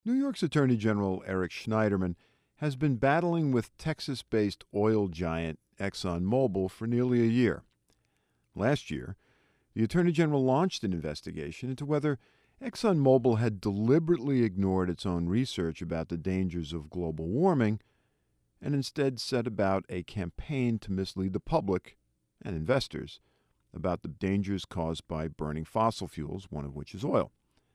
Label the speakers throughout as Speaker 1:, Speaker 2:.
Speaker 1: New York's Attorney General Eric Schneiderman has been battling with Texas-based oil giant ExxonMobil for nearly a year. Last year, the Attorney General launched an investigation into whether ExxonMobil had deliberately ignored its own research about the dangers of global warming and instead set about a campaign to mislead the public and investors about the dangers caused by burning fossil fuels, one of which is oil.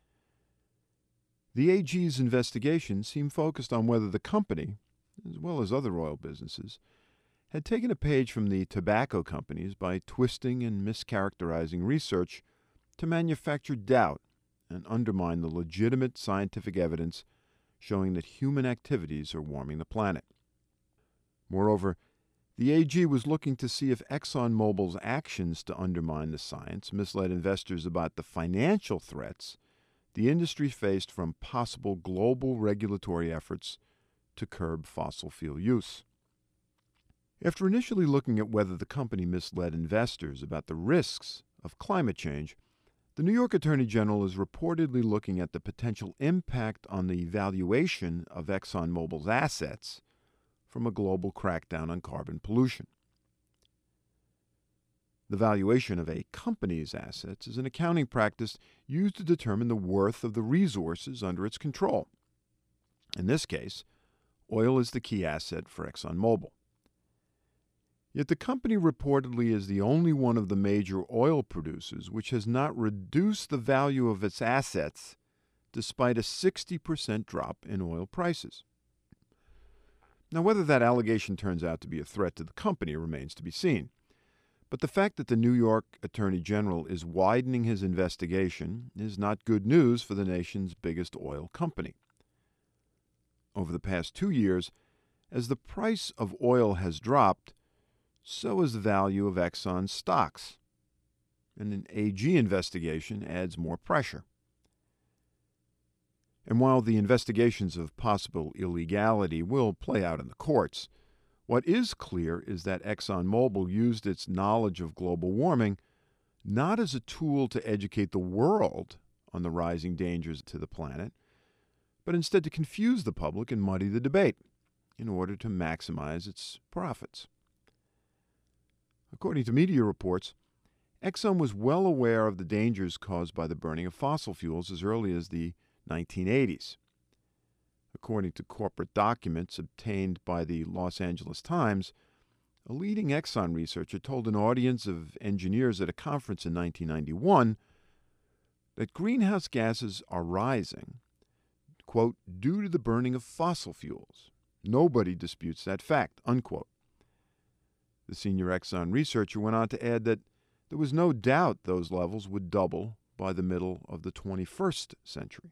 Speaker 1: The AG's investigation seemed focused on whether the company, as well as other oil businesses, had taken a page from the tobacco companies by twisting and mischaracterizing research to manufacture doubt and undermine the legitimate scientific evidence showing that human activities are warming the planet. Moreover, the AG was looking to see if ExxonMobil's actions to undermine the science misled investors about the financial threats the industry faced from possible global regulatory efforts to curb fossil fuel use. After initially looking at whether the company misled investors about the risks of climate change, the New York Attorney General is reportedly looking at the potential impact on the valuation of ExxonMobil's assets from a global crackdown on carbon pollution. The valuation of a company's assets is an accounting practice used to determine the worth of the resources under its control. In this case, oil is the key asset for ExxonMobil. Yet the company reportedly is the only one of the major oil producers which has not reduced the value of its assets despite a 60% drop in oil prices. Now, whether that allegation turns out to be a threat to the company remains to be seen. But the fact that the New York Attorney General is widening his investigation is not good news for the nation's biggest oil company. Over the past 2 years, as the price of oil has dropped, so has the value of Exxon's stocks. And an AG investigation adds more pressure. And while the investigations of possible illegality will play out in the courts, what is clear is that ExxonMobil used its knowledge of global warming not as a tool to educate the world on the rising dangers to the planet, but instead to confuse the public and muddy the debate in order to maximize its profits. According to media reports, Exxon was well aware of the dangers caused by the burning of fossil fuels as early as the 1980s. According to corporate documents obtained by the Los Angeles Times, a leading Exxon researcher told an audience of engineers at a conference in 1991 that greenhouse gases are rising, quote, due to the burning of fossil fuels. Nobody disputes that fact, unquote. The senior Exxon researcher went on to add that there was no doubt those levels would double by the middle of the 21st century.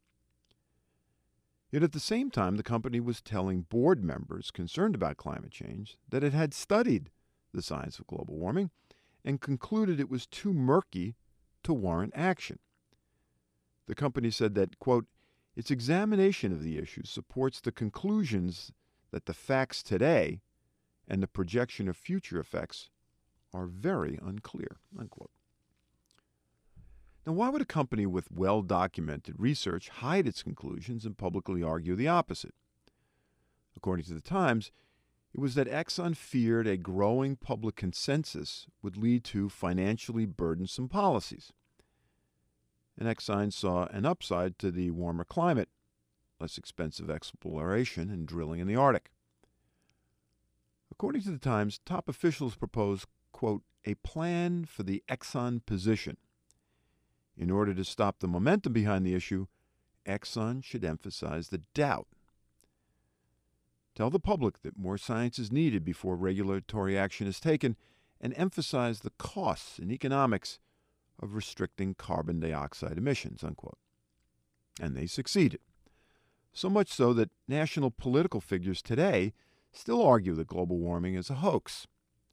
Speaker 1: Yet at the same time, the company was telling board members concerned about climate change that it had studied the science of global warming and concluded it was too murky to warrant action. The company said that, quote, its examination of the issue supports the conclusions that the facts today and the projection of future effects are very unclear, unquote. Now, why would a company with well-documented research hide its conclusions and publicly argue the opposite? According to the Times, it was that Exxon feared a growing public consensus would lead to financially burdensome policies. And Exxon saw an upside to the warmer climate, less expensive exploration and drilling in the Arctic. According to the Times, top officials proposed, quote, a plan for the Exxon position. In order to stop the momentum behind the issue, Exxon should emphasize the doubt. Tell the public that more science is needed before regulatory action is taken, and emphasize the costs and economics of restricting carbon dioxide emissions, unquote. And they succeeded. So much so that national political figures today still argue that global warming is a hoax.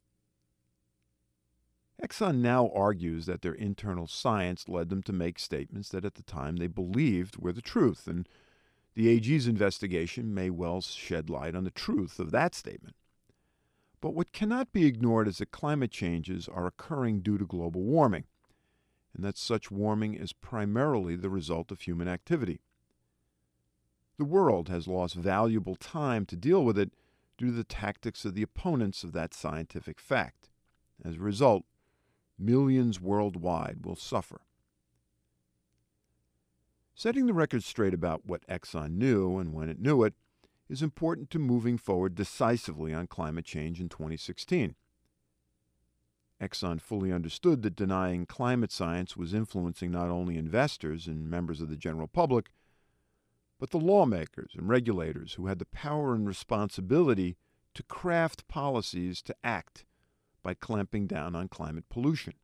Speaker 1: Exxon now argues that their internal science led them to make statements that at the time they believed were the truth, and the AG's investigation may well shed light on the truth of that statement. But what cannot be ignored is that climate changes are occurring due to global warming, and that such warming is primarily the result of human activity. the world has lost valuable time to deal with it due to the tactics of the opponents of that scientific fact. As a result, millions worldwide will suffer. Setting the record straight about what Exxon knew and when it knew it is important to moving forward decisively on climate change in 2016. Exxon fully understood that denying climate science was influencing not only investors and members of the general public, but the lawmakers and regulators who had the power and responsibility to craft policies to act by clamping down on climate pollution.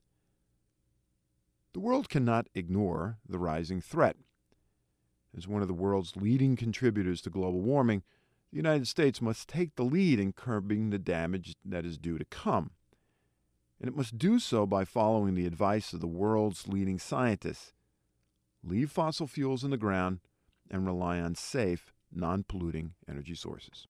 Speaker 1: The world cannot ignore the rising threat. As one of the world's leading contributors to global warming, the United States must take the lead in curbing the damage that is due to come. And it must do so by following the advice of the world's leading scientists. Leave fossil fuels in the ground and rely on safe, non-polluting energy sources.